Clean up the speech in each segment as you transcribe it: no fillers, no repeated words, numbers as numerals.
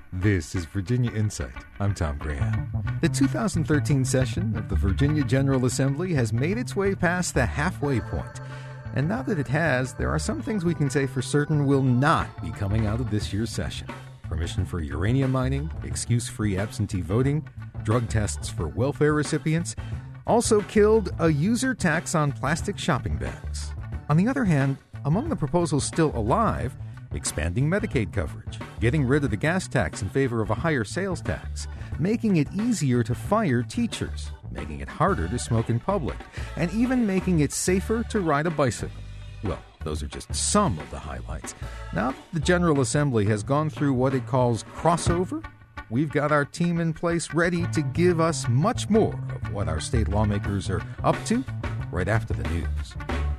This is Virginia Insight. I'm Tom Graham. The 2013 session of the Virginia General Assembly has made its way past the halfway point. And now that it has, there are some things we can say for certain will not be coming out of this year's session. Permission for uranium mining, excuse-free absentee voting, drug tests for welfare recipients, also killed a user tax on plastic shopping bags. On the other hand, among the proposals still alive, expanding Medicaid coverage, getting rid of the gas tax in favor of a higher sales tax, making it easier to fire teachers, making it harder to smoke in public, and even making it safer to ride a bicycle. Well, those are just some of the highlights. Now that the General Assembly has gone through what it calls crossover, we've got our team in place ready to give us much more of what our state lawmakers are up to right after the news.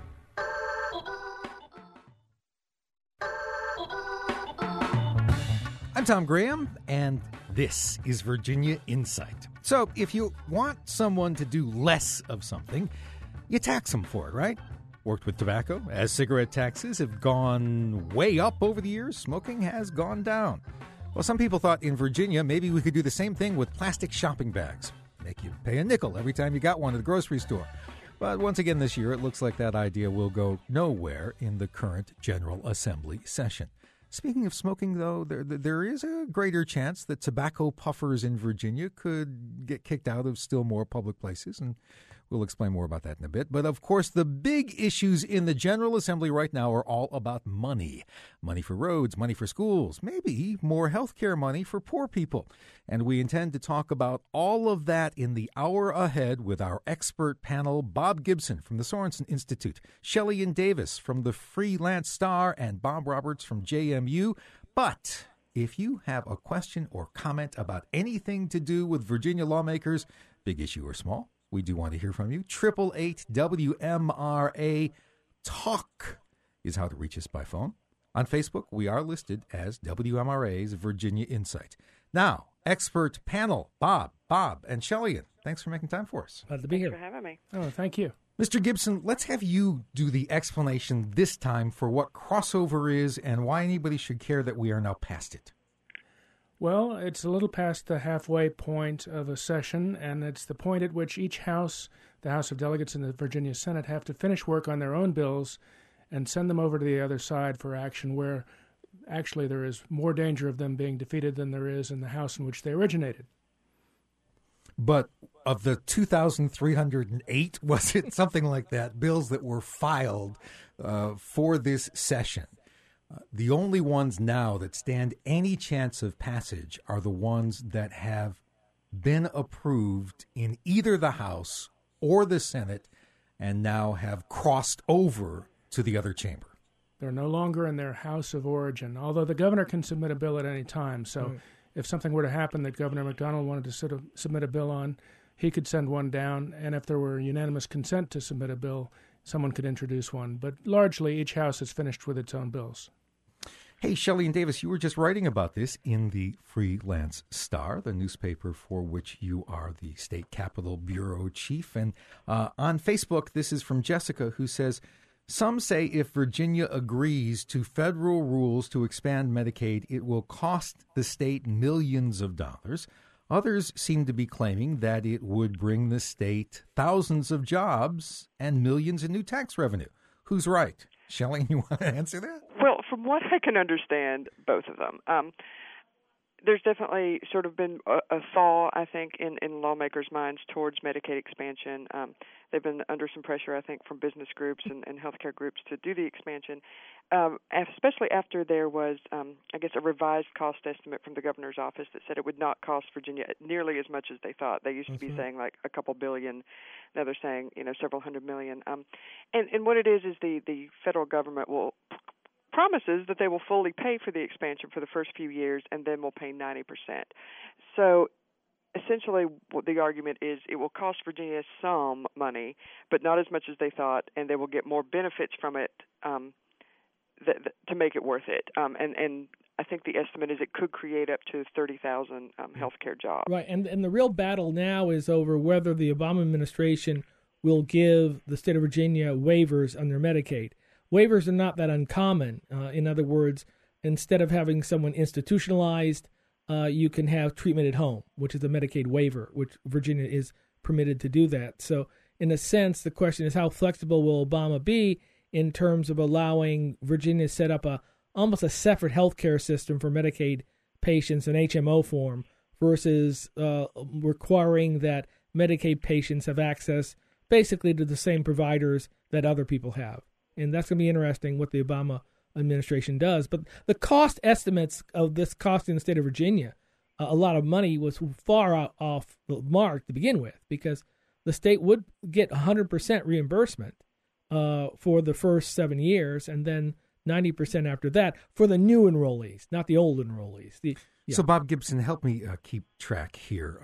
I'm Tom Graham, and this is Virginia Insight. So, if you want someone to do less of something, you tax them for it, right? Worked with tobacco. As cigarette taxes have gone way up over the years, smoking has gone down. Well, some people thought in Virginia maybe we could do the same thing with plastic shopping bags. Make you pay a nickel every time you got one at the grocery store. But once again this year, it looks like that idea will go nowhere in the current General Assembly session. Speaking of smoking, though, there is a greater chance that tobacco puffers in Virginia could get kicked out of still more public places, and we'll explain more about that in a bit. But, of course, the big issues in the General Assembly right now are all about money. Money for roads, money for schools, maybe more health care money for poor people. And we intend to talk about all of that in the hour ahead with our expert panel, Bob Gibson from the Sorensen Institute, Shelley Davis from the Freelance Star, and Bob Roberts from JMU. But if you have a question or comment about anything to do with Virginia lawmakers, big issue or small, we do want to hear from you. 888-WMRA Talk is how to reach us by phone. On Facebook, we are listed as WMRA's Virginia Insight. Now, expert panel, Bob, and Shelley, thanks for making time for us. Glad to be here. Thanks for having me. Oh, thank you. Mr. Gibson, let's have you do the explanation this time for what crossover is and why anybody should care that we are now past it. Well, it's a little past the halfway point of a session, and it's the point at which each house, the House of Delegates and the Virginia Senate, have to finish work on their own bills and send them over to the other side for action, where actually there is more danger of them being defeated than there is in the House in which they originated. But of the 2,308, was it something like that, bills that were filed for this session, the only ones now that stand any chance of passage are the ones that have been approved in either the House or the Senate and now have crossed over to the other chamber. They're no longer in their house of origin, although the governor can submit a bill at any time. So if something were to happen that Governor McDonald wanted to submit a bill on, he could send one down, and if there were unanimous consent to submit a bill, someone could introduce one. But largely, each house is finished with its own bills. Hey, Shelley Davis, you were just writing about this in the Freelance Star, the newspaper for which you are the state capitol bureau chief. And on Facebook, this is from Jessica, who says, some say if Virginia agrees to federal rules to expand Medicaid, it will cost the state millions of dollars. Others seem to be claiming that it would bring the state thousands of jobs and millions in new tax revenue. Who's right? Shelley, you want to answer that? Well, from what I can understand, both of them. There's definitely sort of been a thaw, I think, in lawmakers' minds towards Medicaid expansion. They've been under some pressure, I think, from business groups and healthcare groups to do the expansion, especially after there was, I guess, a revised cost estimate from the governor's office that said it would not cost Virginia nearly as much as they thought. They used to be saying like a couple billion. Now they're saying, several $100 million. And what it is the federal government will promises that they will fully pay for the expansion for the first few years and then will pay 90%. So essentially what the argument is, it will cost Virginia some money, but not as much as they thought, and they will get more benefits from it to make it worth it. And I think the estimate is it could create up to 30,000 healthcare jobs. Right, and the real battle now is over whether the Obama administration will give the state of Virginia waivers under Medicaid. Waivers are not that uncommon. In other words, instead of having someone institutionalized you can have treatment at home, which is a Medicaid waiver, which Virginia is permitted to do that. So in a sense, the question is how flexible will Obama be in terms of allowing Virginia to set up almost a separate healthcare system for Medicaid patients in HMO form versus requiring that Medicaid patients have access basically to the same providers that other people have. And that's going to be interesting what the Obama administration does. But the cost estimates of this costing the state of Virginia a lot of money was far off the mark to begin with, because the state would get 100% reimbursement for the first 7 years, and then 90% after that for the new enrollees, not the old enrollees. So, Bob Gibson, help me keep track here.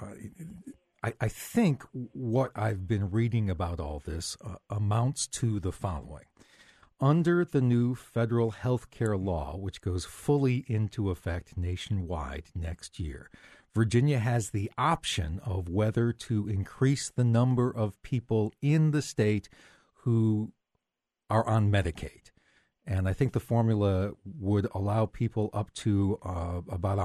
I think what I've been reading about all this amounts to the following. Under the new federal health care law, which goes fully into effect nationwide next year, Virginia has the option of whether to increase the number of people in the state who are on Medicaid. And I think the formula would allow people up to about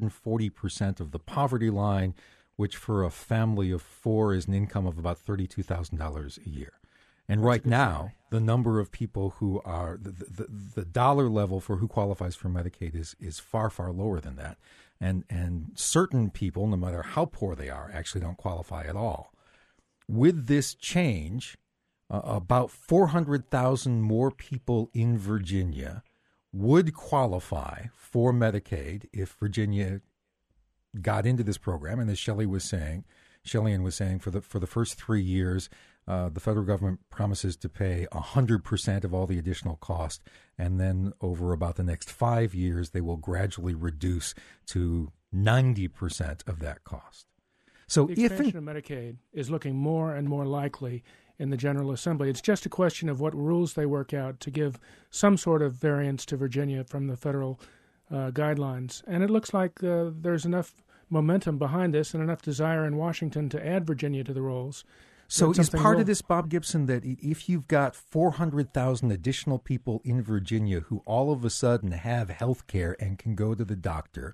140% of the poverty line, which for a family of four is an income of about $32,000 a year. And right now, the number of people who are the dollar level for who qualifies for Medicaid is far, far lower than that. And certain people, no matter how poor they are, actually don't qualify at all. With this change, about 400,000 more people in Virginia would qualify for Medicaid if Virginia got into this program. And as Shelley was saying, for the first 3 years, the federal government promises to pay 100% of all the additional cost, and then over about the next 5 years, they will gradually reduce to 90% of that cost. So the expansion of Medicaid is looking more and more likely in the General Assembly. It's just a question of what rules they work out to give some sort of variance to Virginia from the federal guidelines. And it looks like there's enough momentum behind this and enough desire in Washington to add Virginia to the rolls. So is part of this, Bob Gibson, that if you've got 400,000 additional people in Virginia who all of a sudden have health care and can go to the doctor,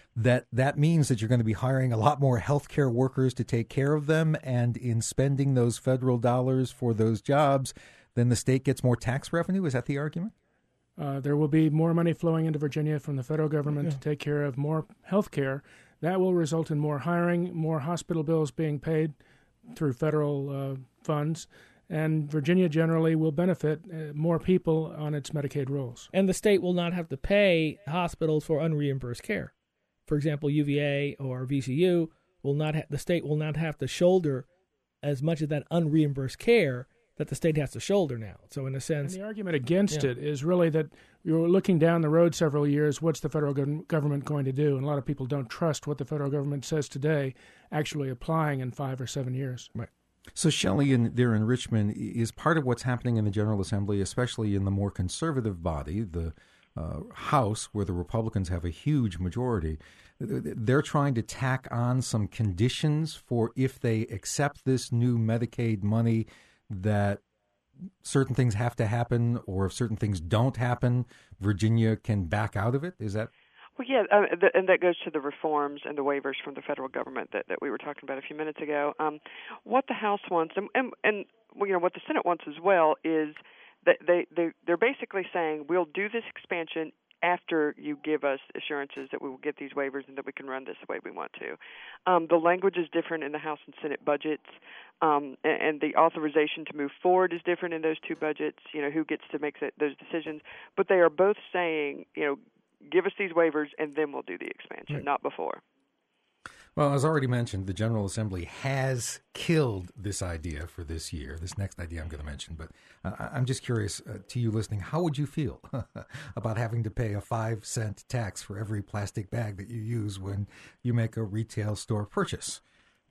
that means that you're going to be hiring a lot more health care workers to take care of them, and in spending those federal dollars for those jobs, then the state gets more tax revenue? Is that the argument? There will be more money flowing into Virginia from the federal government to take care of more health care. That will result in more hiring, more hospital bills being paid through federal funds, and Virginia generally will benefit more people on its Medicaid rolls. And the state will not have to pay hospitals for unreimbursed care. For example, UVA or VCU the state will not have to shoulder as much of that unreimbursed care that the state has to shoulder now. So in a sense... And the argument against it is really that you're looking down the road several years, what's the federal government going to do? And a lot of people don't trust what the federal government says today actually applying in 5 or 7 years. Right. So Shelley, there in Richmond, is part of what's happening in the General Assembly, especially in the more conservative body, the House, where the Republicans have a huge majority. They're trying to tack on some conditions for if they accept this new Medicaid money, that certain things have to happen, or if certain things don't happen, Virginia can back out of it? Is that? Well, yeah, and that goes to the reforms and the waivers from the federal government that we were talking about a few minutes ago. What the House wants, and what the Senate wants as well, is that they're basically saying we'll do this expansion after you give us assurances that we will get these waivers and that we can run this the way we want to. The language is different in the House and Senate budgets, and the authorization to move forward is different in those two budgets, who gets to make those decisions. But they are both saying, give us these waivers and then we'll do the expansion, right, not before. Well, as already mentioned, the General Assembly has killed this idea for this year, this next idea I'm going to mention. But I'm just curious to you listening, how would you feel about having to pay a 5-cent tax for every plastic bag that you use when you make a retail store purchase?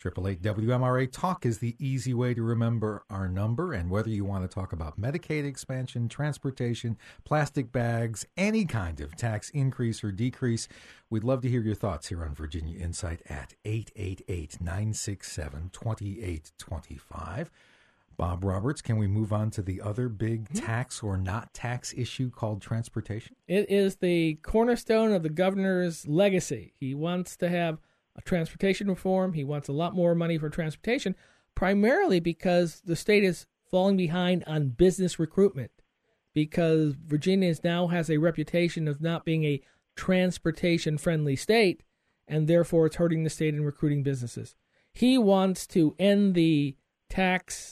888-WMRA Talk is the easy way to remember our number. And whether you want to talk about Medicaid expansion, transportation, plastic bags, any kind of tax increase or decrease, we'd love to hear your thoughts here on Virginia Insight at 888-967-2825. Bob Roberts, can we move on to the other big tax or not tax issue called transportation? It is the cornerstone of the governor's legacy. He wants to have a transportation reform. He wants a lot more money for transportation, primarily because the state is falling behind on business recruitment, because Virginia now has a reputation of not being a transportation-friendly state, and therefore it's hurting the state in recruiting businesses. He wants to end the tax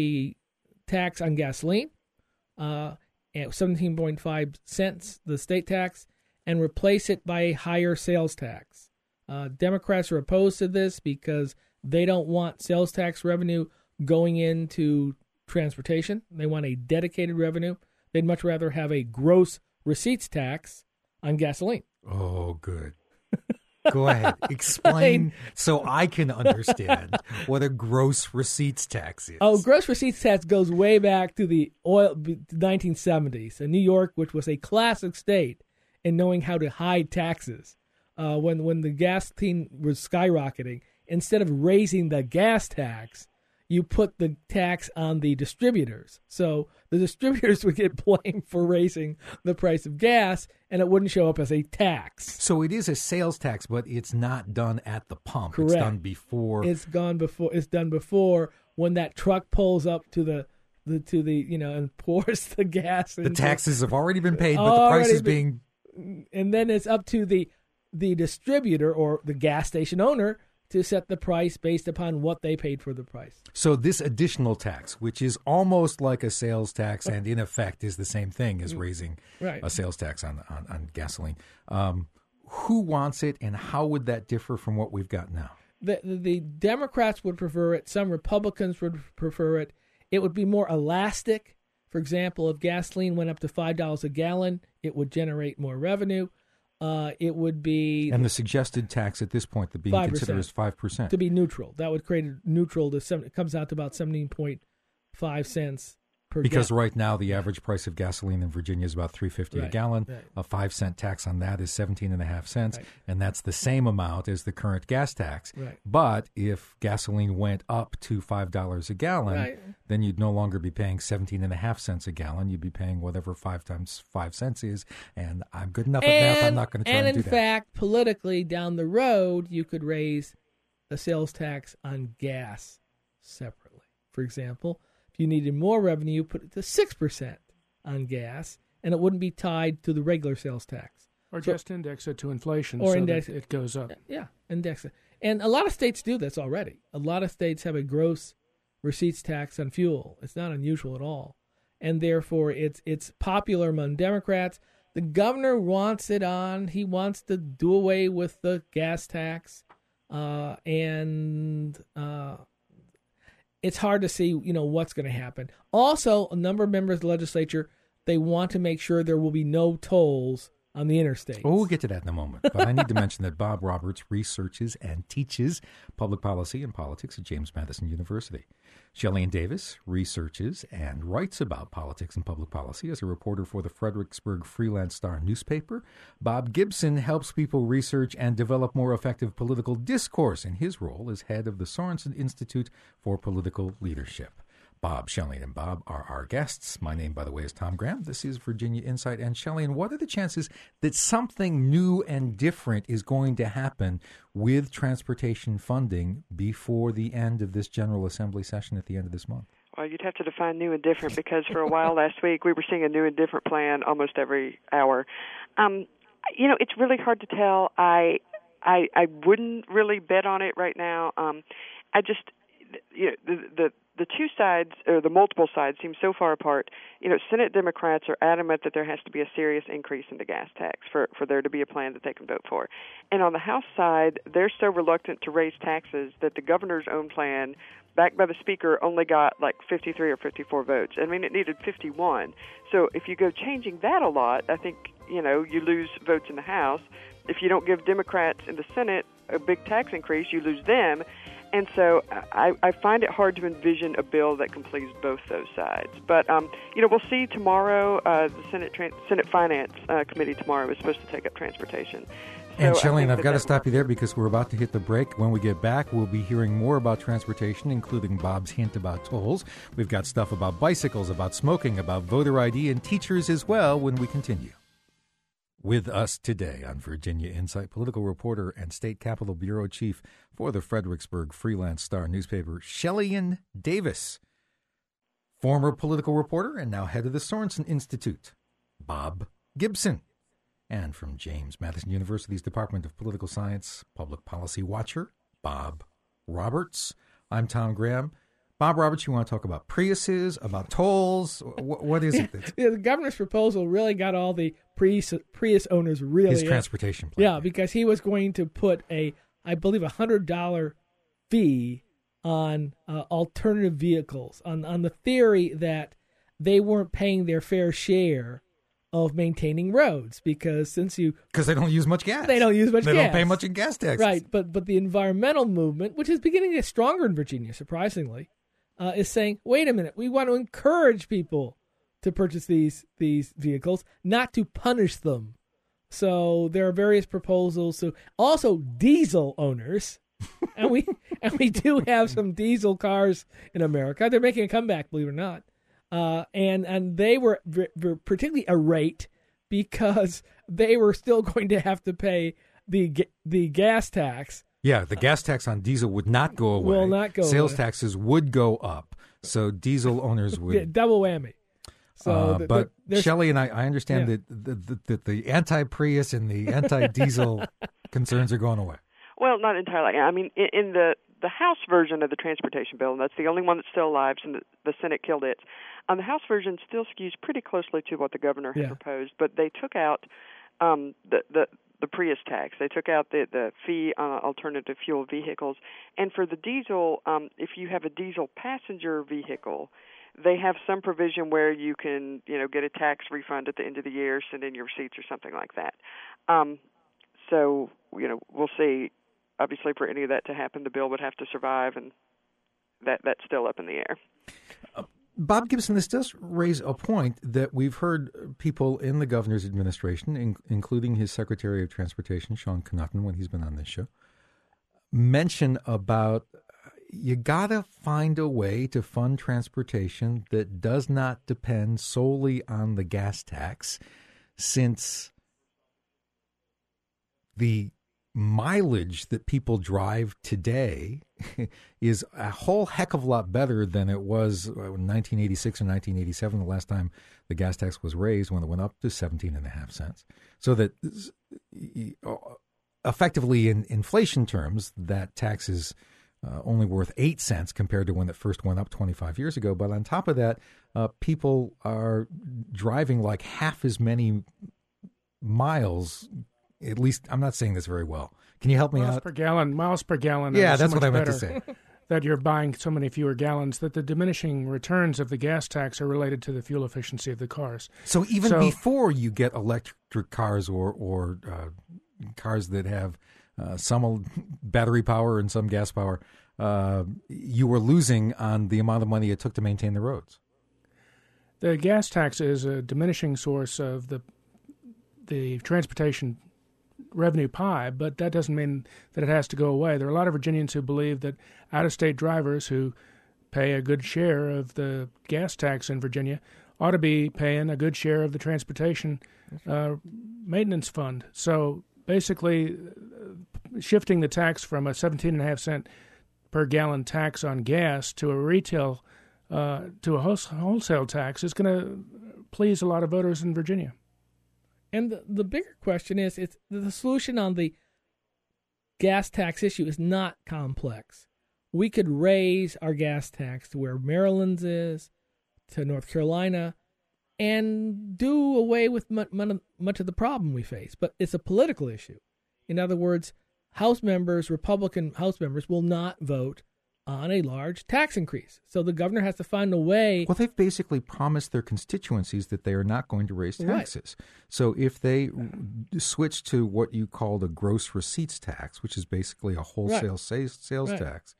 on gasoline, at 17.5 cents, the state tax, and replace it by a higher sales tax. Democrats are opposed to this because they don't want sales tax revenue going into transportation. They want a dedicated revenue. They'd much rather have a gross receipts tax on gasoline. Oh, good. Go ahead. Explain so I can understand what a gross receipts tax is. Oh, gross receipts tax goes way back to the 1970s in New York, which was a classic state in knowing how to hide taxes. When the gas thing was skyrocketing, instead of raising the gas tax, you put the tax on the distributors. So the distributors would get blamed for raising the price of gas, and it wouldn't show up as a tax. So it is a sales tax, but it's not done at the pump. Correct. It's done before. It's done before when that truck pulls up to the and pours the gas. The taxes have already been paid, but the price is being. And then it's up to the distributor or the gas station owner to set the price based upon what they paid for the price. So this additional tax, which is almost like a sales tax and in effect is the same thing as raising a sales tax on gasoline, who wants it and how would that differ from what we've got now? The Democrats would prefer it. Some Republicans would prefer it. It would be more elastic. For example, if gasoline went up to $5 a gallon, it would generate more revenue. It would be... And the suggested tax at this point, being 5%, considered is 5%. To be neutral. That would create a neutral. It comes out to about 17.5 cents per Because gallon. right now the average price of gasoline in Virginia is about $3.50 a gallon. Right. A 5-cent tax on that is 17.5 cents, and that's the same amount as the current gas tax. Right. But if gasoline went up to $5 a gallon, then you'd no longer be paying 17.5 cents a gallon. You'd be paying whatever 5 times 5 cents is. And I'm good enough at math. I'm not going to try and do that. And in fact, politically down the road, you could raise the sales tax on gas separately. For example, if you needed more revenue, put it to 6% on gas, and it wouldn't be tied to the regular sales tax. Or just index it to inflation or so index that it goes up. Yeah, index it. And a lot of states do this already. A lot of states have a gross receipts tax on fuel. It's not unusual at all. And therefore, it's popular among Democrats. The governor wants it on. He wants to do away with the gas tax. It's hard to see, what's going to happen. Also, a number of members of the legislature, they want to make sure there will be no tolls on the interstates. Oh, we'll get to that in a moment. But I need to mention that Bob Roberts researches and teaches public policy and politics at James Madison University. Shelley Davis researches and writes about politics and public policy as a reporter for the Fredericksburg Freelance Star newspaper. Bob Gibson helps people research and develop more effective political discourse in his role as head of the Sorensen Institute for Political Leadership. Bob, Shelley, and Bob are our guests. My name, by the way, is Tom Graham. This is Virginia Insight. And Shelley, what are the chances that something new and different is going to happen with transportation funding before the end of this General Assembly session at the end of this month? Well, you'd have to define new and different because for a while last week we were seeing a new and different plan almost every hour. It's really hard to tell. I wouldn't really bet on it right now. The two sides, or the multiple sides, seem so far apart. Senate Democrats are adamant that there has to be a serious increase in the gas tax for there to be a plan that they can vote for. And on the House side, they're so reluctant to raise taxes that the governor's own plan, backed by the Speaker, only got like 53 or 54 votes. I mean, it needed 51. So if you go changing that a lot, I think, you lose votes in the House. If you don't give Democrats in the Senate a big tax increase, you lose them. And so I find it hard to envision a bill that can please both those sides. But, we'll see tomorrow. The Senate Finance Committee tomorrow is supposed to take up transportation. And Shelley, I've got to stop you there because we're about to hit the break. When we get back, we'll be hearing more about transportation, including Bob's hint about tolls. We've got stuff about bicycles, about smoking, about voter ID, and teachers as well when we continue. With us today on Virginia Insight, political reporter and State Capitol Bureau Chief for the Fredericksburg Freelance Star newspaper, Shelley Davis. Former political reporter and now head of the Sorensen Institute, Bob Gibson. And from James Madison University's Department of Political Science, Public Policy Watcher, Bob Roberts. I'm Tom Graham. Bob Roberts, you want to talk about Priuses, about tolls? What is it? The governor's proposal really got all the Prius owners really... His transportation plan. Yeah, because he was going to put I believe, $100 fee on alternative vehicles, on the theory that they weren't paying their fair share of maintaining roads, because they don't use much gas. They don't use much gas. They don't pay much in gas taxes. Right, but the environmental movement, which is beginning to get stronger in Virginia, surprisingly, is saying, wait a minute, we want to encourage people to purchase these vehicles, not to punish them. So there are various proposals. So also diesel owners, and we do have some diesel cars in America. They're making a comeback, believe it or not. And they were particularly irate because they were still going to have to pay the gas tax. Yeah, the gas tax on diesel would not go away. Will not go Sales away. taxes would go up, so diesel owners would... Yeah, double whammy. So, but Shelley and I understand that the anti-Prius and the anti-diesel concerns are going away. Well, not entirely. I mean, in the House version of the transportation bill, and that's the only one that's still alive, and the Senate killed it. The House version still skews pretty closely to what the governor had proposed, but they took out the Prius tax. They took out the fee on alternative fuel vehicles. And for the diesel, if you have a diesel passenger vehicle, they have some provision where you can, get a tax refund at the end of the year, send in your receipts or something like that. So, we'll see. Obviously, for any of that to happen, the bill would have to survive, and that's still up in the air. Bob Gibson, this does raise a point that we've heard people in the governor's administration, including his Secretary of Transportation, Sean Connaughton, when he's been on this show, mention about you got to find a way to fund transportation that does not depend solely on the gas tax, since the mileage that people drive today is a whole heck of a lot better than it was in 1986 or 1987, the last time the gas tax was raised, when it went up to 17.5 cents. So that effectively in inflation terms, that tax is only worth 8 cents compared to when it first went up 25 years ago. But on top of that, people are driving like half as many miles. At least, I'm not saying this very well. Can you help me out? Miles per gallon. Yeah, that's what I meant to say. That you're buying so many fewer gallons, that the diminishing returns of the gas tax are related to the fuel efficiency of the cars. So even before you get electric cars or cars that have some battery power and some gas power, you were losing on the amount of money it took to maintain the roads. The gas tax is a diminishing source of the transportation revenue pie, but that doesn't mean that it has to go away. There are a lot of Virginians who believe that out-of-state drivers who pay a good share of the gas tax in Virginia ought to be paying a good share of the transportation maintenance fund. So basically, shifting the tax from a 17.5 cent per gallon tax on gas to a retail to a wholesale tax is going to please a lot of voters in Virginia. And the bigger question is, it's the solution on the gas tax issue is not complex. We could raise our gas tax to where Maryland's is, to North Carolina, and do away with much of the problem we face. But it's a political issue. In other words, Republican House members will not vote on a large tax increase. So the governor has to find a way. Well, they've basically promised their constituencies that they are not going to raise taxes. Right. So if they switch to what you call the gross receipts tax, which is basically a wholesale sales tax,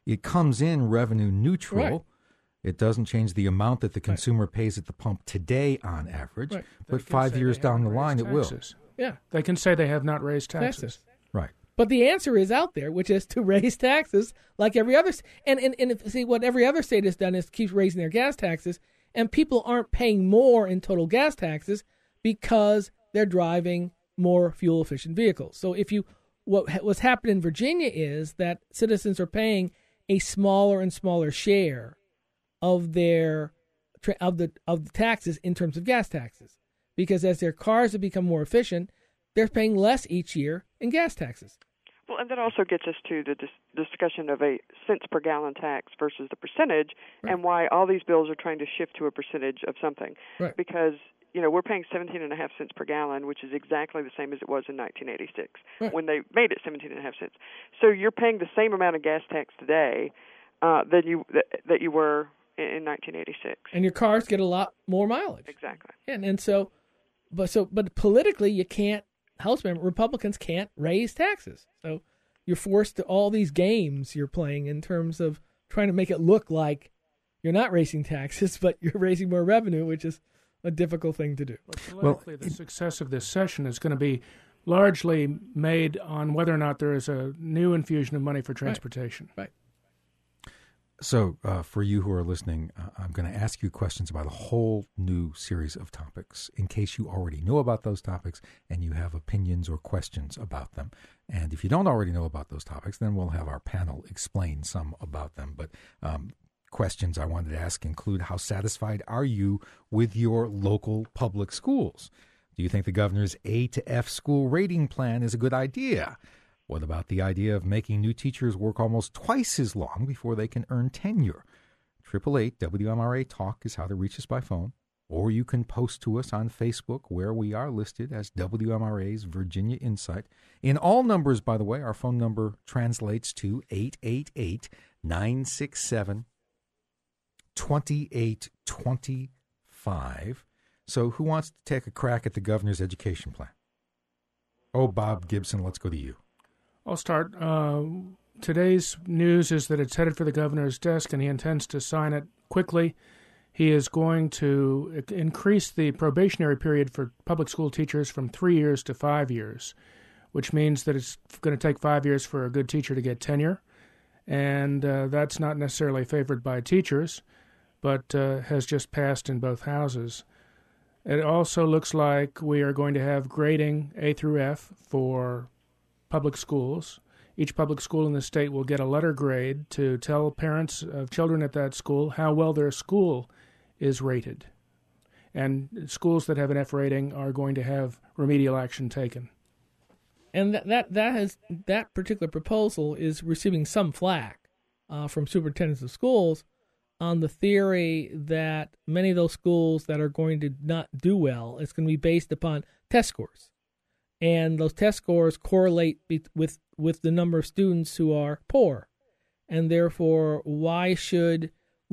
it comes in revenue neutral. Right. It doesn't change the amount that the consumer pays at the pump today on average, Right. but 5 years down the line it will. Yeah. They can say they have not raised taxes. Right. But the answer is out there, which is to raise taxes like every other. And see, what every other state has done is keeps raising their gas taxes, and people aren't paying more in total gas taxes because they're driving more fuel-efficient vehicles. So what's happened in Virginia is that citizens are paying a smaller and smaller share of their of the taxes in terms of gas taxes, because as their cars have become more efficient, they're paying less each year in gas taxes. Well, and that also gets us to the discussion of a cents per gallon tax versus the percentage, Right. and why all these bills are trying to shift to a percentage of something. Right. Because we're paying 17.5 cents per gallon, which is exactly the same as it was in 1986 Right. when they made it 17.5 cents. So you're paying the same amount of gas tax today that you were in 1986. And your cars get a lot more mileage. Exactly. And so politically, you can't. Republicans can't raise taxes. So you're forced to all these games you're playing in terms of trying to make it look like you're not raising taxes, but you're raising more revenue, which is a difficult thing to do. Politically, the success of this session is going to be largely made on whether or not there is a new infusion of money for transportation. Right. So for you who are listening, I'm going to ask you questions about a whole new series of topics in case you already know about those topics and you have opinions or questions about them. And if you don't already know about those topics, then we'll have our panel explain some about them. But questions I wanted to ask include, how satisfied are you with your local public schools? Do you think the governor's A to F school rating plan is a good idea? What about the idea of making new teachers work almost twice as long before they can earn tenure? 888-WMRA-TALK is how to reach us by phone, or you can post to us on Facebook, where we are listed as WMRA's Virginia Insight. In all numbers, by the way, our phone number translates to 888-967-2825. So who wants to take a crack at the governor's education plan? Oh, Bob Gibson, let's go to you. I'll start. Today's news is that it's headed for the governor's desk, and he intends to sign it quickly. He is going to increase the probationary period for public school teachers from 3 years to 5 years, which means that it's going to take 5 years for a good teacher to get tenure. And that's not necessarily favored by teachers, but has just passed in both houses. It also looks like we are going to have grading A through F for public schools. Each public school in the state will get a letter grade to tell parents of children at that school how well their school is rated. And schools that have an F rating are going to have remedial action taken. And that particular proposal is receiving some flack from superintendents of schools on the theory that many of those schools that are going to not do well, it's going to be based upon test scores. And those test scores correlate with the number of students who are poor. And therefore, why should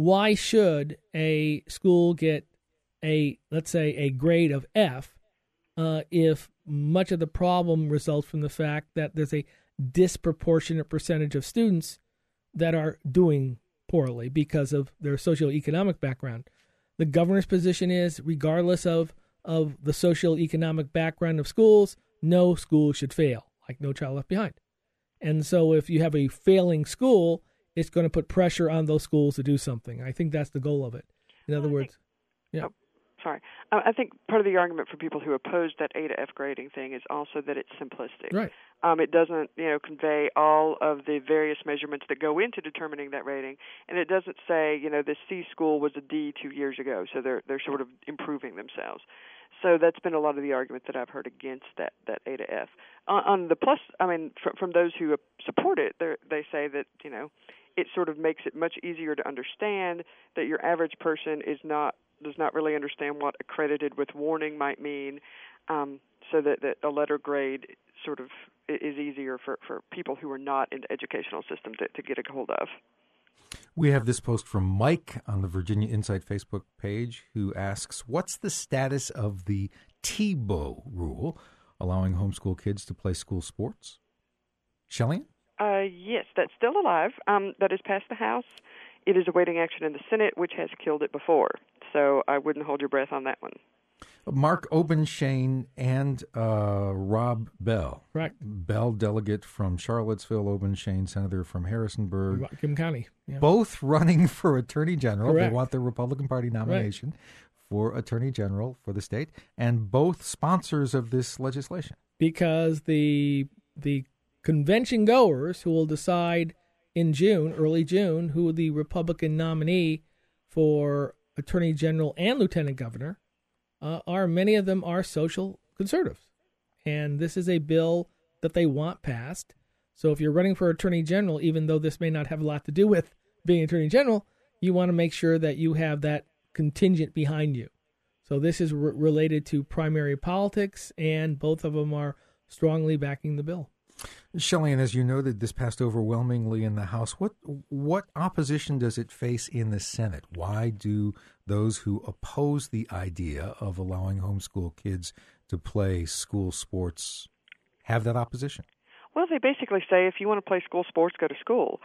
a school get let's say a grade of F if much of the problem results from the fact that there's a disproportionate percentage of students that are doing poorly because of their socioeconomic background? The governor's position is, regardless of the socioeconomic background of schools, no school should fail, like No Child Left Behind. And so if you have a failing school, it's going to put pressure on those schools to do something. I think that's the goal of it. In other words, yeah. Sorry. I think part of the argument for people who oppose that A to F grading thing is also that it's simplistic. Right. It doesn't, convey all of the various measurements that go into determining that rating, and it doesn't say, the C school was a D 2 years ago, so they're sort of improving themselves. So that's been a lot of the argument that I've heard against that A to F. On the plus, from those who support it, they say that, it sort of makes it much easier to understand, that your average person does not really understand what accredited with warning might mean, so that a letter grade sort of is easier for people who are not in the educational system to get a hold of. We have this post from Mike on the Virginia Insight Facebook page, who asks, what's the status of the TBO rule, allowing homeschool kids to play school sports? Shelley? Yes, that's still alive. That has passed the House. It is awaiting action in the Senate, which has killed it before. So I wouldn't hold your breath on that one. Mark Obenshain and Rob Bell. Correct. Bell, delegate from Charlottesville, Obenshain, senator from Harrisonburg. Whatcom County. Yeah. Both running for Attorney General. Correct. They want the Republican Party nomination for Attorney General for the state, and both sponsors of this legislation. Because the convention goers who will decide in June, early June, who the Republican nominee for Attorney General and Lieutenant Governor many of them are social conservatives. And this is a bill that they want passed. So if you're running for Attorney General, even though this may not have a lot to do with being Attorney General, you want to make sure that you have that contingent behind you. So this is related to primary politics, and both of them are strongly backing the bill. Shelley, and as you noted, this passed overwhelmingly in the House. What opposition does it face in the Senate? Why do those who oppose the idea of allowing homeschool kids to play school sports have that opposition? Well, they basically say if you want to play school sports, go to school.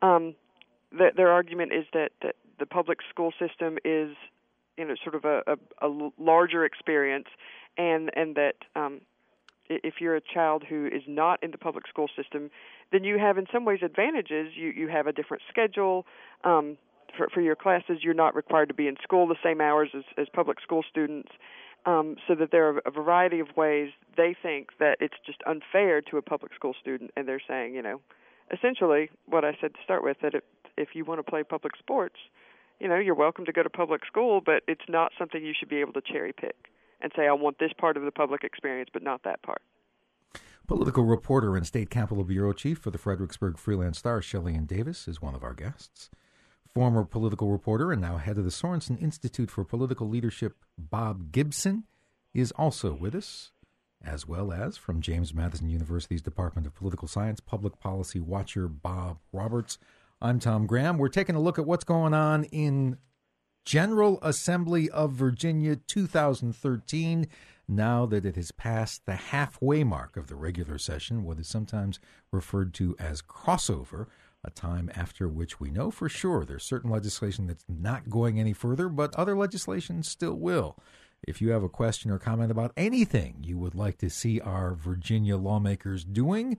Their argument is that the public school system is, sort of a larger experience, and that if you're a child who is not in the public school system, then you have in some ways advantages. You have a different schedule. For your classes, you're not required to be in school the same hours as public school students, so that there are a variety of ways they think that it's just unfair to a public school student, and they're saying, essentially what I said to start with, that if you want to play public sports, you're welcome to go to public school, but it's not something you should be able to cherry pick and say, I want this part of the public experience, but not that part. Political reporter and State Capitol Bureau Chief for the Fredericksburg Freelance Star, Shelley-Ann Davis, is one of our guests. Former political reporter and now head of the Sorensen Institute for Political Leadership, Bob Gibson, is also with us, as well as from James Madison University's Department of Political Science, public policy watcher Bob Roberts. I'm Tom Graham. We're taking a look at what's going on in General Assembly of Virginia 2013, now that it has passed the halfway mark of the regular session, what is sometimes referred to as crossover, a time after which we know for sure there's certain legislation that's not going any further, but other legislation still will. If you have a question or comment about anything you would like to see our Virginia lawmakers doing,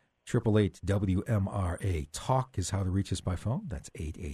888-WMRA-TALK is how to reach us by phone. That's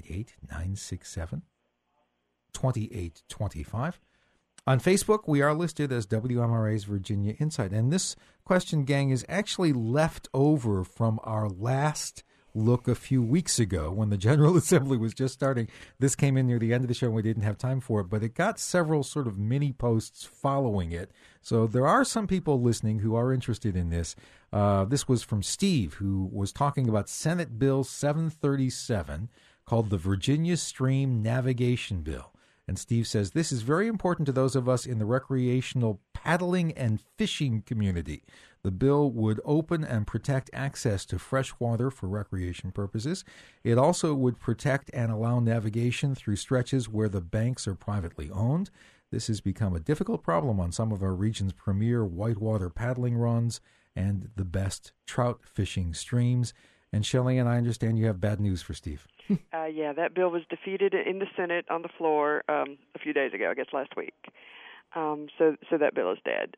888-967-2825. On Facebook, we are listed as WMRA's Virginia Insight. And this question, gang, is actually left over from our last look a few weeks ago when the General Assembly was just starting. This came in near the end of the show and we didn't have time for it, but it got several sort of mini posts following it. So there are some people listening who are interested in this. This was from Steve, who was talking about Senate Bill 737, called the Virginia Stream Navigation Bill. And Steve says, this is very important to those of us in the recreational paddling and fishing community. The bill would open and protect access to fresh water for recreation purposes. It also would protect and allow navigation through stretches where the banks are privately owned. This has become a difficult problem on some of our region's premier whitewater paddling runs and the best trout fishing streams. And Shelley, and I understand you have bad news for Steve. Yeah, that bill was defeated in the Senate on the floor a few days ago, I guess last week. So that bill is dead.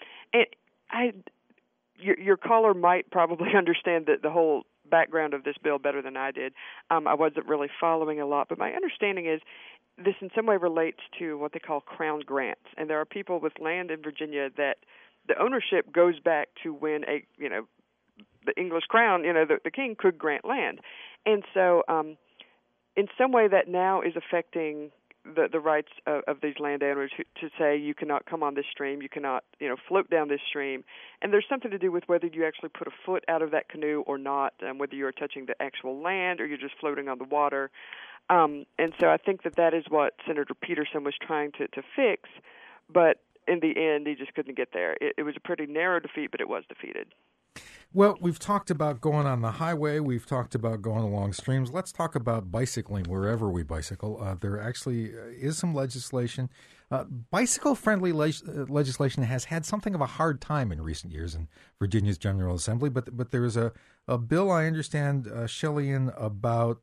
Your caller might probably understand the whole background of this bill better than I did. I wasn't really following a lot, but my understanding is this in some way relates to what they call Crown grants. And there are people with land in Virginia that the ownership goes back to when the English crown, the king could grant land. And so in some way that now is affecting the rights of these landowners to say you cannot come on this stream, you cannot float down this stream. And there's something to do with whether you actually put a foot out of that canoe or not, whether you're touching the actual land or you're just floating on the water. And so I think that is what Senator Peterson was trying to fix, but in the end he just couldn't get there. It was a pretty narrow defeat, but it was defeated. Well, we've talked about going on the highway. We've talked about going along streams. Let's talk about bicycling wherever we bicycle. There actually is some legislation. Bicycle-friendly legislation has had something of a hard time in recent years in Virginia's General Assembly, but there is a bill, I understand, Shelley-Ann, about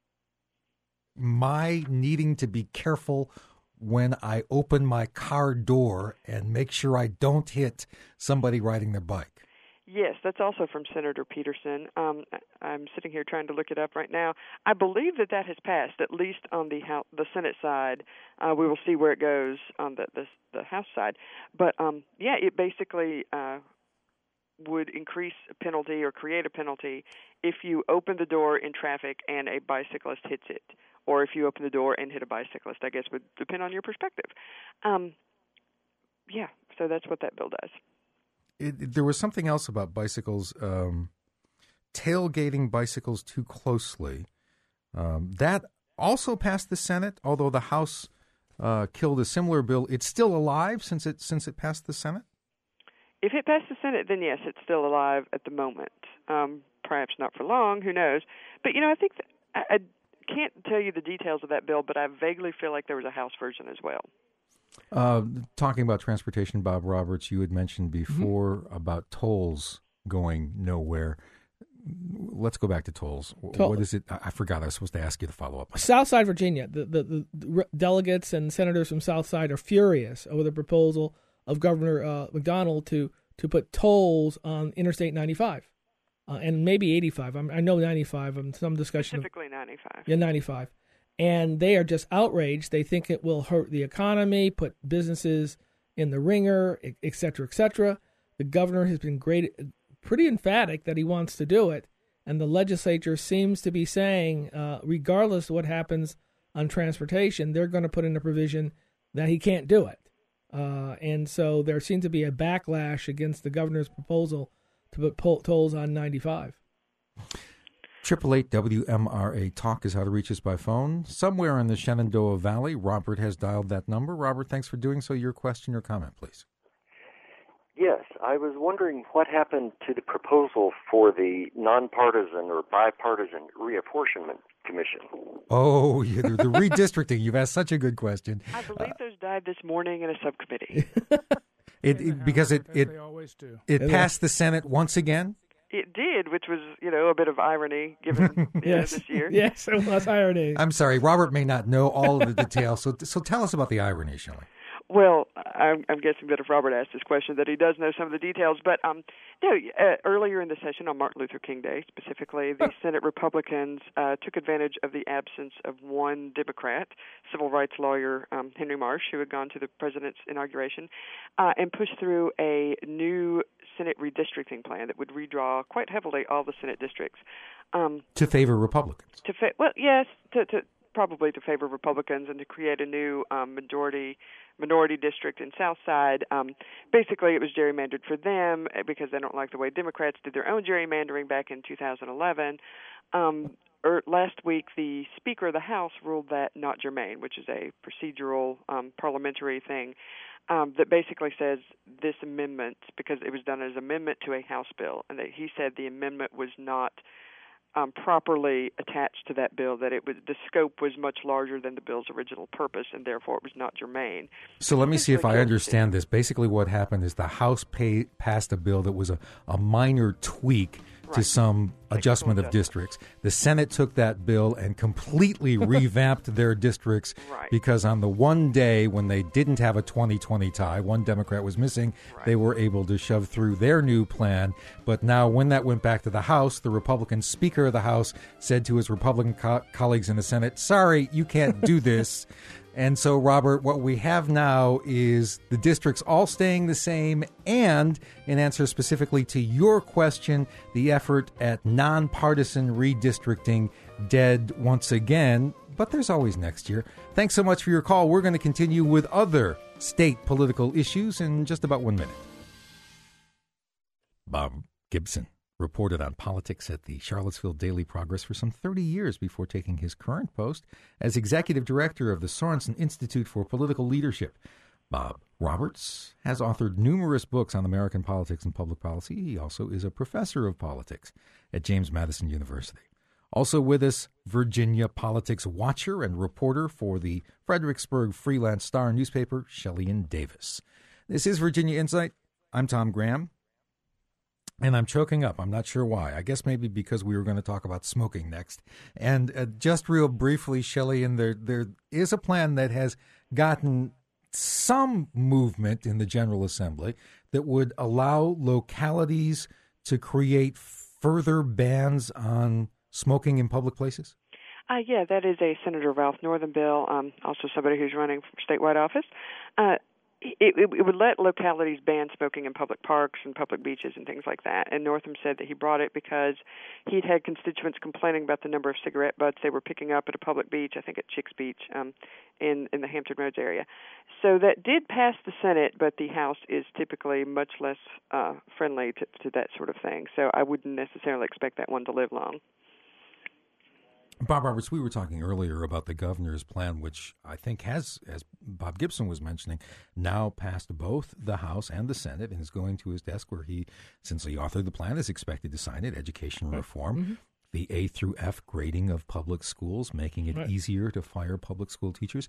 my needing to be careful when I open my car door and make sure I don't hit somebody riding their bike. Yes, that's also from Senator Peterson. I'm sitting here trying to look it up right now. I believe that has passed, at least on the Senate side. We will see where it goes on the House side. But, it basically would increase a penalty or create a penalty if you open the door in traffic and a bicyclist hits it, or if you open the door and hit a bicyclist. I guess would depend on your perspective. So that's what that bill does. There was something else about bicycles, tailgating bicycles too closely. That also passed the Senate, although the House killed a similar bill. It's still alive since it passed the Senate? If it passed the Senate, then yes, it's still alive at the moment. Perhaps not for long, who knows. But, I think I can't tell you the details of that bill, but I vaguely feel like there was a House version as well. Talking about transportation, Bob Roberts, you had mentioned before about tolls going nowhere. Let's go back to tolls. What is it? I forgot. I was supposed to ask you to follow up. Southside Virginia, the delegates and senators from Southside are furious over the proposal of Governor McDonald to put tolls on Interstate 95 and maybe 85. I know 95. Some discussion. Specifically 95. Yeah, 95. And they are just outraged. They think it will hurt the economy, put businesses in the ringer, et cetera, et cetera. The governor has been pretty emphatic that he wants to do it. And the legislature seems to be saying, regardless of what happens on transportation, they're going to put in a provision that he can't do it. And so there seems to be a backlash against the governor's proposal to put tolls on 95. 888-WMRA Talk is how to reach us by phone. Somewhere in the Shenandoah Valley, Robert has dialed that number. Robert, thanks for doing so. Your question or comment, please. Yes, I was wondering what happened to the proposal for the nonpartisan or bipartisan reapportionment commission. Oh, yeah, the redistricting. You've asked such a good question. I believe those died this morning in a subcommittee. They always do. It passed the Senate once again? It did, which was, a bit of irony given yes. This year. Yes, it was irony. I'm sorry, Robert may not know all of the details, so tell us about the irony, Shelley. Well, I'm guessing that if Robert asked this question that he does know some of the details. But earlier in the session on Martin Luther King Day, specifically, the Senate Republicans took advantage of the absence of one Democrat, civil rights lawyer Henry Marsh, who had gone to the president's inauguration, and pushed through a new Senate redistricting plan that would redraw quite heavily all the Senate districts. To favor Republicans. Probably to favor Republicans and to create a new minority district in Southside. Basically, it was gerrymandered for them because they don't like the way Democrats did their own gerrymandering back in 2011. Last week, the Speaker of the House ruled that not germane, which is a procedural parliamentary thing that basically says this amendment, because it was done as an amendment to a House bill, and that he said the amendment was not properly attached to that bill, that the scope was much larger than the bill's original purpose, and therefore it was not germane. So let me see if I understand this. Basically what happened is the House passed a bill that was a minor tweak to some adjustment of districts. The Senate took that bill and completely revamped their districts because on the one day when they didn't have a 20-20 tie, one Democrat was missing, they were able to shove through their new plan. But now when that went back to the House, the Republican Speaker of the House said to his Republican colleagues in the Senate, sorry, you can't do this. And so, Robert, what we have now is the districts all staying the same and, in answer specifically to your question, the effort at nonpartisan redistricting dead once again. But there's always next year. Thanks so much for your call. We're going to continue with other state political issues in just about 1 minute. Bob Gibson reported on politics at the Charlottesville Daily Progress for some 30 years before taking his current post as executive director of the Sorensen Institute for Political Leadership. Bob Roberts has authored numerous books on American politics and public policy. He also is a professor of politics at James Madison University. Also with us, Virginia politics watcher and reporter for the Fredericksburg Freelance Star newspaper, Shelley-Ann Davis. This is Virginia Insight. I'm Tom Graham, and I'm choking up. I'm not sure why. I guess maybe because we were going to talk about smoking next. And just real briefly, Shelley-Ann, there is a plan that has gotten some movement in the General Assembly that would allow localities to create further bans on smoking in public places? Yeah, that is a Senator Ralph Northam bill, also somebody who's running for statewide office. It would let localities ban smoking in public parks and public beaches and things like that. And Northam said that he brought it because he'd had constituents complaining about the number of cigarette butts they were picking up at a public beach, I think at Chicks Beach, in the Hampton Roads area. So that did pass the Senate, but the House is typically much less friendly to that sort of thing. So I wouldn't necessarily expect that one to live long. Bob Roberts, we were talking earlier about the governor's plan, which I think has, as Bob Gibson was mentioning, now passed both the House and the Senate and is going to his desk where he, since he authored the plan, is expected to sign it, education reform, mm-hmm. the A through F grading of public schools, making it easier to fire public school teachers.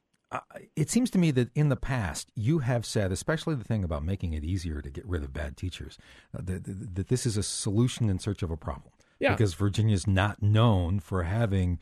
It seems to me that in the past you have said, especially the thing about making it easier to get rid of bad teachers, that this is a solution in search of a problem. Yeah. Because Virginia's not known for having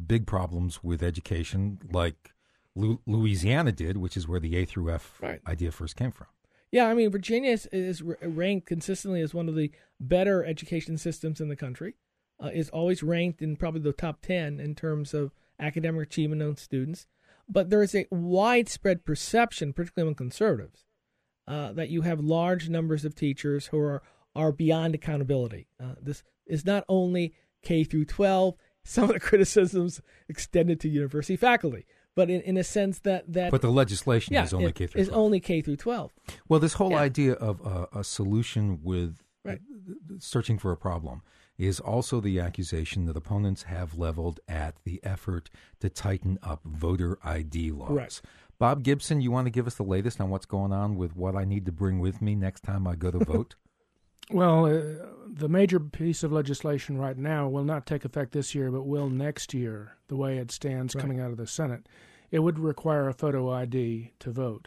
big problems with education like Louisiana did, which is where the A through F idea first came from. Yeah, I mean, Virginia is ranked consistently as one of the better education systems in the country. Is always ranked in probably the top 10 in terms of academic achievement of students. But there is a widespread perception, particularly among conservatives, that you have large numbers of teachers who are beyond accountability. This is not only K through 12, some of the criticisms extended to university faculty, but in a sense that but the legislation is only K through 12. Is only K through 12. Well, this whole idea of a solution with searching for a problem is also the accusation that opponents have leveled at the effort to tighten up voter ID laws. Right. Bob Gibson, you want to give us the latest on what's going on with what I need to bring with me next time I go to vote? Well, the major piece of legislation right now will not take effect this year, but will next year, the way it stands coming out of the Senate. It would require a photo ID to vote,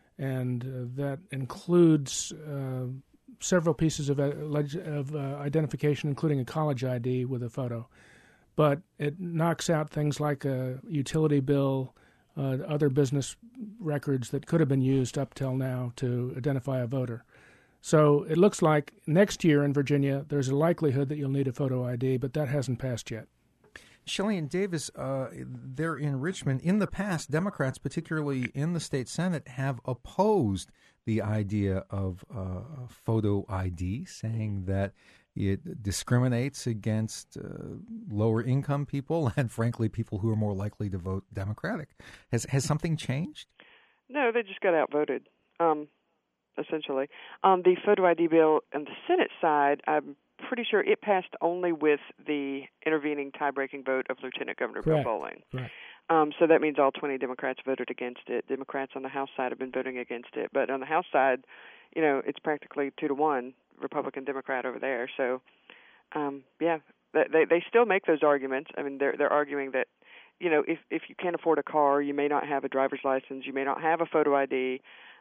and that includes several pieces of identification, including a college ID with a photo. But it knocks out things like a utility bill, other business records that could have been used up till now to identify a voter. So it looks like next year in Virginia, there's a likelihood that you'll need a photo ID, but that hasn't passed yet. Shelley-Ann Davis, there in Richmond, in the past, Democrats, particularly in the state Senate, have opposed the idea of photo ID, saying that it discriminates against lower-income people and, frankly, people who are more likely to vote Democratic. Has something changed? No, they just got outvoted. Essentially. The photo ID bill on the Senate side, I'm pretty sure it passed only with the intervening tie-breaking vote of Lieutenant Governor Bill Bolling. Right. So that means all 20 Democrats voted against it. Democrats on the House side have been voting against it. But on the House side, it's practically 2-1 Republican-Democrat over there. So, they still make those arguments. I mean, they're arguing that, if you can't afford a car, you may not have a driver's license, you may not have a photo ID.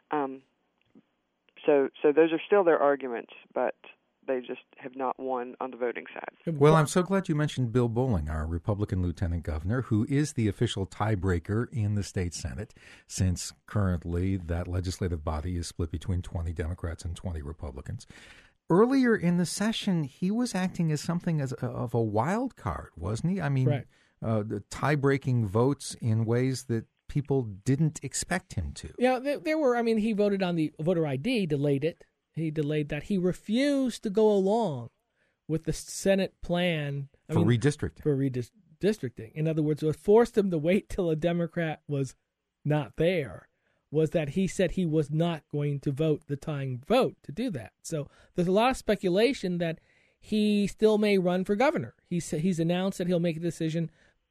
So those are still their arguments, but they just have not won on the voting side. Well, I'm so glad you mentioned Bill Bolling, our Republican lieutenant governor, who is the official tiebreaker in the state Senate, since currently that legislative body is split between 20 Democrats and 20 Republicans. Earlier in the session, he was acting as something of a wild card, wasn't he? I mean, tie-breaking votes in ways that people didn't expect him to. Yeah, there were. I mean, he voted on the voter ID, delayed it. He delayed that. He refused to go along with the Senate plan for redistricting. For redistricting. In other words, what forced him to wait till a Democrat was not there was that he said he was not going to vote the tying vote to do that. So there's a lot of speculation that he still may run for governor. He's announced that he'll make a decision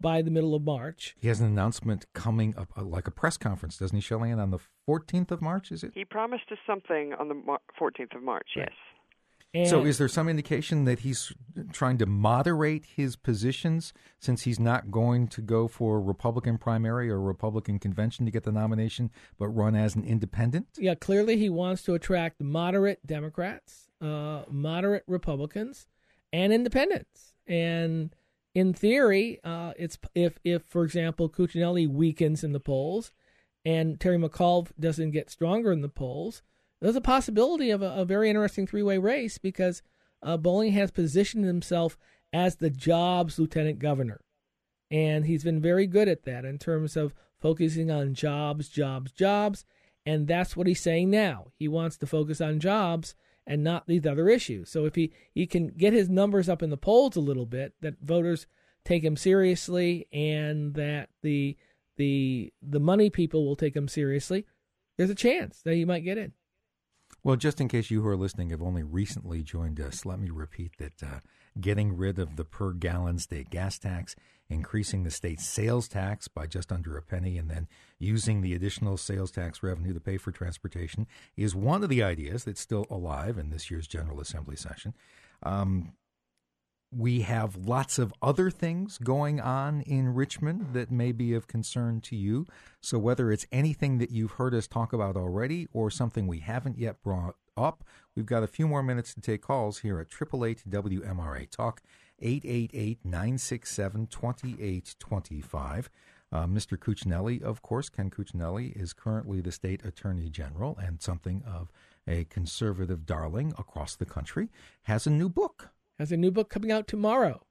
by the middle of March. He has an announcement coming up, like a press conference, doesn't he, Shelley, on the 14th of March, is it? He promised us something on the 14th of March, yes. And so is there some indication that he's trying to moderate his positions since he's not going to go for a Republican primary or a Republican convention to get the nomination, but run as an independent? Yeah, clearly he wants to attract moderate Democrats, moderate Republicans, and independents. And in theory, it's if, for example, Cuccinelli weakens in the polls and Terry McAuliffe doesn't get stronger in the polls, there's a possibility of a very interesting three-way race because Bolling has positioned himself as the jobs lieutenant governor. And he's been very good at that in terms of focusing on jobs, jobs, jobs. And that's what he's saying now. He wants to focus on jobs and not these other issues. So if he can get his numbers up in the polls a little bit, that voters take him seriously and that the money people will take him seriously, there's a chance that he might get in. Well, just in case you who are listening have only recently joined us, let me repeat that getting rid of the per-gallon state gas tax, increasing the state sales tax by just under a penny, and then using the additional sales tax revenue to pay for transportation is one of the ideas that's still alive in this year's General Assembly session. We have lots of other things going on in Richmond that may be of concern to you. So whether it's anything that you've heard us talk about already or something we haven't yet brought up, we've got a few more minutes to take calls here at 888-WMRA Talk, 888-967-2825. Mr. Cuccinelli, of course, Ken Cuccinelli, is currently the state attorney general and something of a conservative darling across the country, has a new book. Has a new book coming out tomorrow.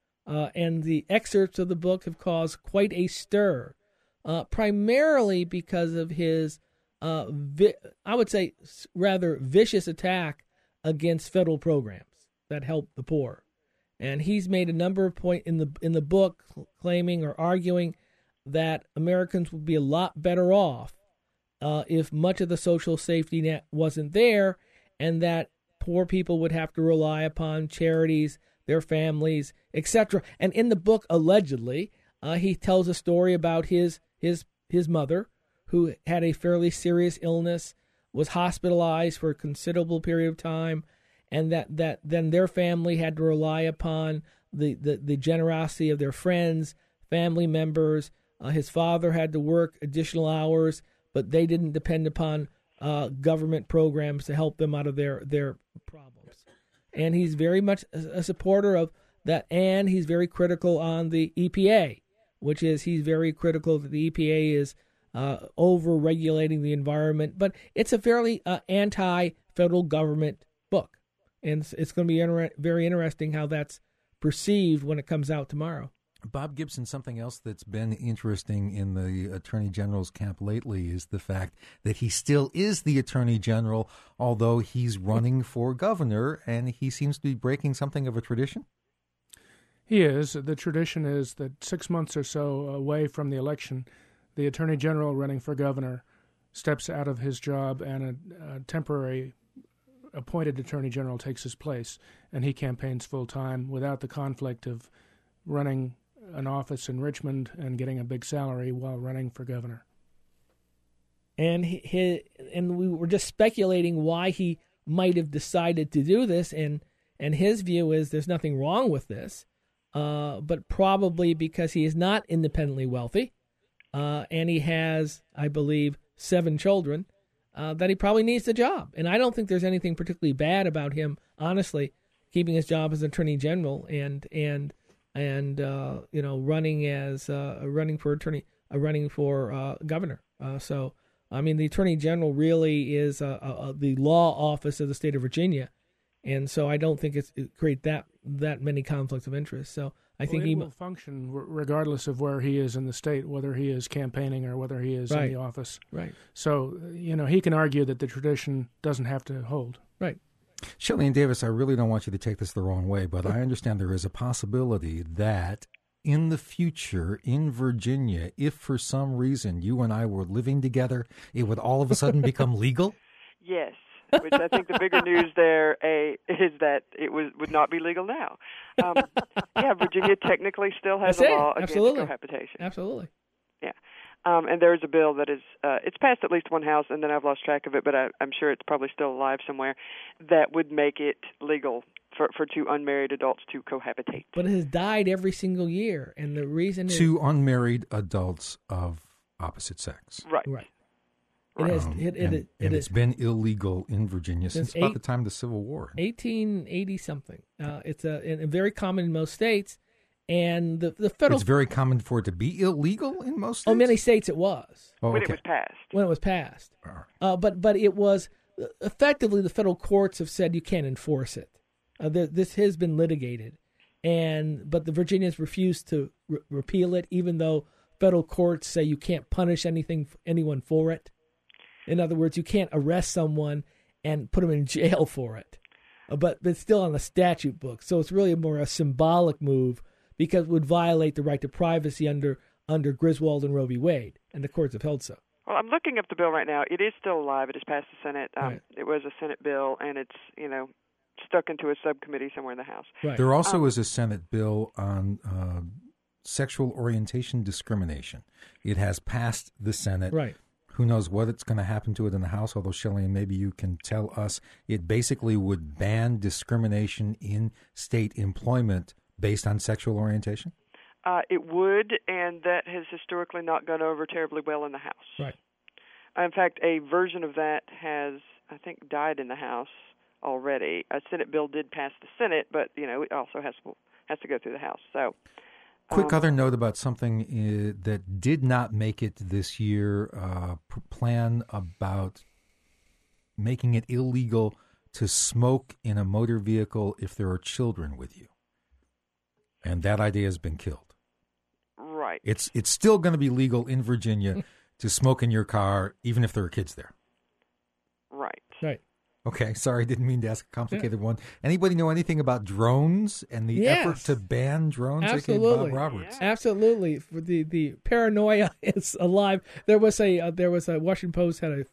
And the excerpts of the book have caused quite a stir, primarily because of his, I would say, rather vicious attack against federal programs that help the poor. And he's made a number of points in the book claiming or arguing that Americans would be a lot better off if much of the social safety net wasn't there, and that poor people would have to rely upon charities, their families, etc. And in the book, allegedly, he tells a story about his mother, who had a fairly serious illness, was hospitalized for a considerable period of time, and that then their family had to rely upon the generosity of their friends, family members. His father had to work additional hours, but they didn't depend upon government programs to help them out of their problems. And he's very much a supporter of that, and he's very critical on the EPA, which is he's very critical that the EPA is over-regulating the environment. But it's a fairly anti-federal government book, and it's going to be very interesting how that's perceived when it comes out tomorrow. Bob Gibson, something else that's been interesting in the Attorney General's camp lately is the fact that he still is the Attorney General, although he's running for governor, and he seems to be breaking something of a tradition. He is. The tradition is that 6 months or so away from the election, the Attorney General running for governor steps out of his job and a temporary appointed Attorney General takes his place, and he campaigns full-time without the conflict of running an office in Richmond and getting a big salary while running for governor. And and we were just speculating why he might have decided to do this, and his view is there's nothing wrong with this, but probably because he is not independently wealthy, and he has, I believe, 7 children, that he probably needs the job. And I don't think there's anything particularly bad about him, honestly, keeping his job as Attorney General and running for governor. So I mean, the Attorney General really is the law office of the state of Virginia, and so I don't think it create that many conflicts of interest. So I think he will function regardless of where he is in the state, whether he is campaigning or whether he is in the office. Right. So he can argue that the tradition doesn't have to hold. Right. Shelley and Davis, I really don't want you to take this the wrong way, but I understand there is a possibility that in the future in Virginia, if for some reason you and I were living together, it would all of a sudden become legal? Yes. which I think the bigger news there is that it would not be legal now. Virginia technically still has a law against cohabitation. Absolutely. Yeah. And there's a bill that is, it's passed at least one house, and then I've lost track of it, but I'm sure it's probably still alive somewhere, that would make it legal for two unmarried adults to cohabitate. But it has died every single year, and the reason is... Two unmarried adults of opposite sex. Right. It's been illegal in Virginia since about the time of the Civil War. 1880-something. It's very common in most states. And the federal... It's very common for it to be illegal in most states? Oh, many states it was. When it was passed. When it was passed. But it was... Effectively, the federal courts have said you can't enforce it. This has been litigated. But the Virginians refused to repeal it, even though federal courts say you can't punish anyone for it. In other words, you can't arrest someone and put them in jail for it. But it's still on the statute book. So it's really more a symbolic move, because it would violate the right to privacy under Griswold and Roe v. Wade, and the courts have held so. Well, I'm looking up the bill right now. It is still alive. It has passed the Senate. Right. It was a Senate bill, and it's stuck into a subcommittee somewhere in the House. Right. There also is a Senate bill on sexual orientation discrimination. It has passed the Senate. Right. Who knows what it's going to happen to it in the House, although, Shelley, maybe you can tell us. It basically would ban discrimination in state employment based on sexual orientation? It would, and that has historically not gone over terribly well in the House. Right. In fact, a version of that has, I think, died in the House already. A Senate bill did pass the Senate, but it also has to go through the House. So, quick other note about something that did not make it this year: plan about making it illegal to smoke in a motor vehicle if there are children with you. And that idea has been killed. Right. It's still going to be legal in Virginia to smoke in your car, even if there are kids there. Right. Right. Okay, sorry, didn't mean to ask a complicated one. Anybody know anything about drones and the effort to ban drones? Absolutely. Bob Roberts. Yeah. Absolutely. For the paranoia is alive. There was a Washington Post had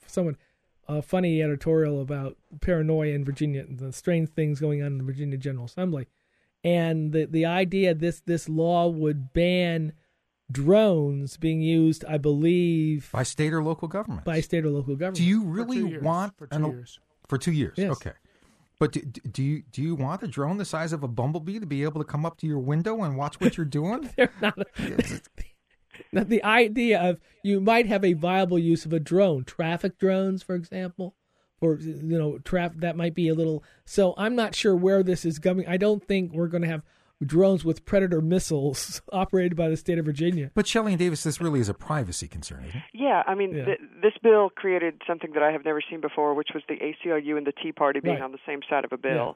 a funny editorial about paranoia in Virginia, the strange things going on in the Virginia General Assembly. And the idea this law would ban drones being used, I believe, By state or local governments. Do you really want for 2 years? For 2 years, yes. Okay. But do you want a drone the size of a bumblebee to be able to come up to your window and watch what you're doing? They're not. Now, the idea of you might have a viable use of a drone, traffic drones, for example, or that might be a little. So I'm not sure where this is going. I don't think we're going to have drones with Predator missiles operated by the state of Virginia. But Shelley and Davis, this really is a privacy concern, isn't it? Yeah, I mean, this bill created something that I have never seen before, which was the ACLU and the Tea Party being on the same side of a bill.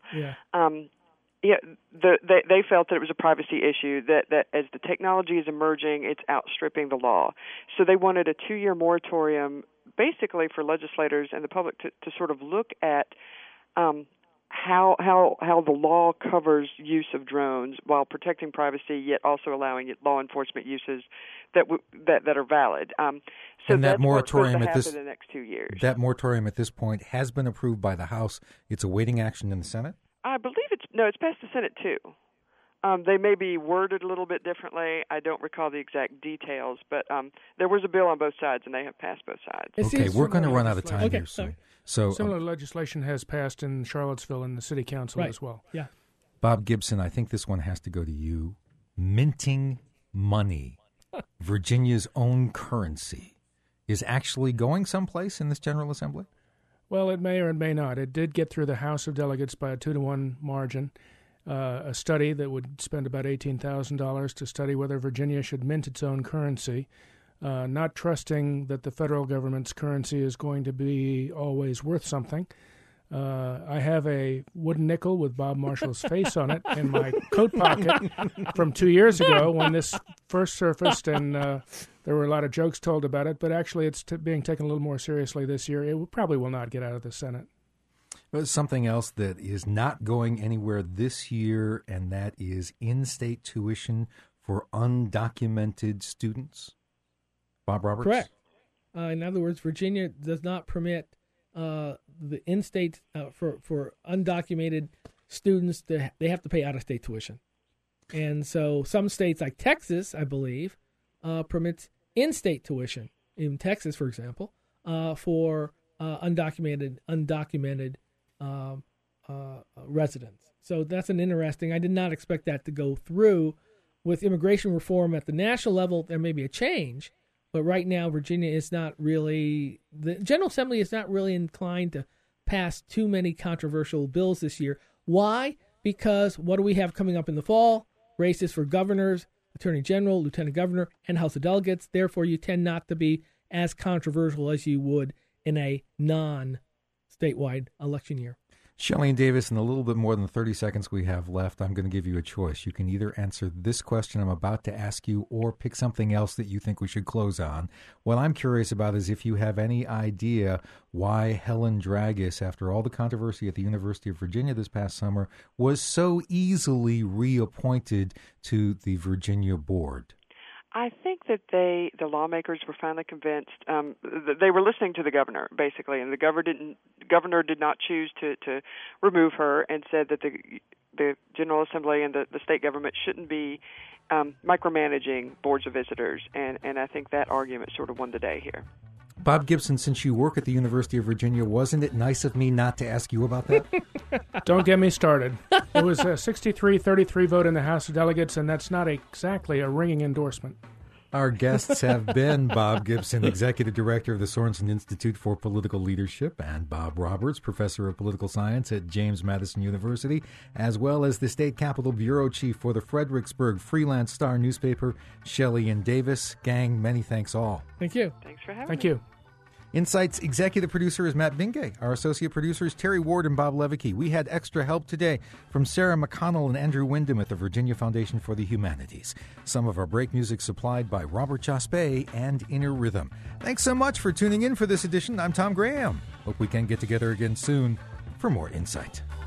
They felt that it was a privacy issue, that as the technology is emerging, it's outstripping the law. So they wanted a 2-year moratorium, basically for legislators and the public to sort of look at how the law covers use of drones while protecting privacy, yet also allowing law enforcement uses that are valid. So and that moratorium in the next 2 years. That moratorium at this point has been approved by the House. It's awaiting action in the Senate. I believe it's passed the Senate too. They may be worded a little bit differently. I don't recall the exact details, but there was a bill on both sides, and they have passed both sides. Okay, we're going to run out of time here soon. So similar legislation has passed in Charlottesville in the city council as well. Yeah. Bob Gibson, I think this one has to go to you. Minting money, Virginia's own currency, is actually going someplace in this General Assembly? Well, it may or it may not. It did get through the House of Delegates by a 2-1 margin. A study that would spend about $18,000 to study whether Virginia should mint its own currency, not trusting that the federal government's currency is going to be always worth something. I have a wooden nickel with Bob Marshall's face on it in my coat pocket from 2 years ago when this first surfaced, and there were a lot of jokes told about it, but actually it's being taken a little more seriously this year. It probably will not get out of the Senate. Something else that is not going anywhere this year, and that is in-state tuition for undocumented students. Bob Roberts? Correct. In other words, Virginia does not permit the in-state for undocumented students, they have to pay out-of-state tuition. And so some states like Texas, I believe, permits in-state tuition. In Texas, for example, for undocumented residents. So that's an interesting. I did not expect that to go through. With immigration reform at the national level, there may be a change, but right now Virginia is not really. The General Assembly is not really inclined to pass too many controversial bills this year. Why? Because what do we have coming up in the fall? Races for governors, attorney general, lieutenant governor, and House of Delegates. Therefore, you tend not to be as controversial as you would in a non-statewide election year. Shelley and Davis, in a little bit more than 30 seconds we have left, I'm going to give you a choice. You can either answer this question I'm about to ask you or pick something else that you think we should close on. What I'm curious about is if you have any idea why Helen Dragus, after all the controversy at the University of Virginia this past summer, was so easily reappointed to the Virginia board. I think that the lawmakers were finally convinced. They were listening to the governor, basically, and the governor did not choose to remove her, and said that the General Assembly and the state government shouldn't be micromanaging boards of visitors, and I think that argument sort of won the day here. Bob Gibson, since you work at the University of Virginia, wasn't it nice of me not to ask you about that? Don't get me started. It was a 63-33 vote in the House of Delegates, and that's not exactly a ringing endorsement. Our guests have been Bob Gibson, Executive Director of the Sorensen Institute for Political Leadership, and Bob Roberts, Professor of Political Science at James Madison University, as well as the State Capitol Bureau Chief for the Fredericksburg Freelance Star newspaper, Shelley and Davis. Gang, many thanks all. Thank you. Thanks for having me. Thank you. Insight's executive producer is Matt Bingay. Our associate producers, Terry Ward and Bob Levicki. We had extra help today from Sarah McConnell and Andrew Wyndham at the Virginia Foundation for the Humanities. Some of our break music supplied by Robert Jaspe and Inner Rhythm. Thanks so much for tuning in for this edition. I'm Tom Graham. Hope we can get together again soon for more Insight.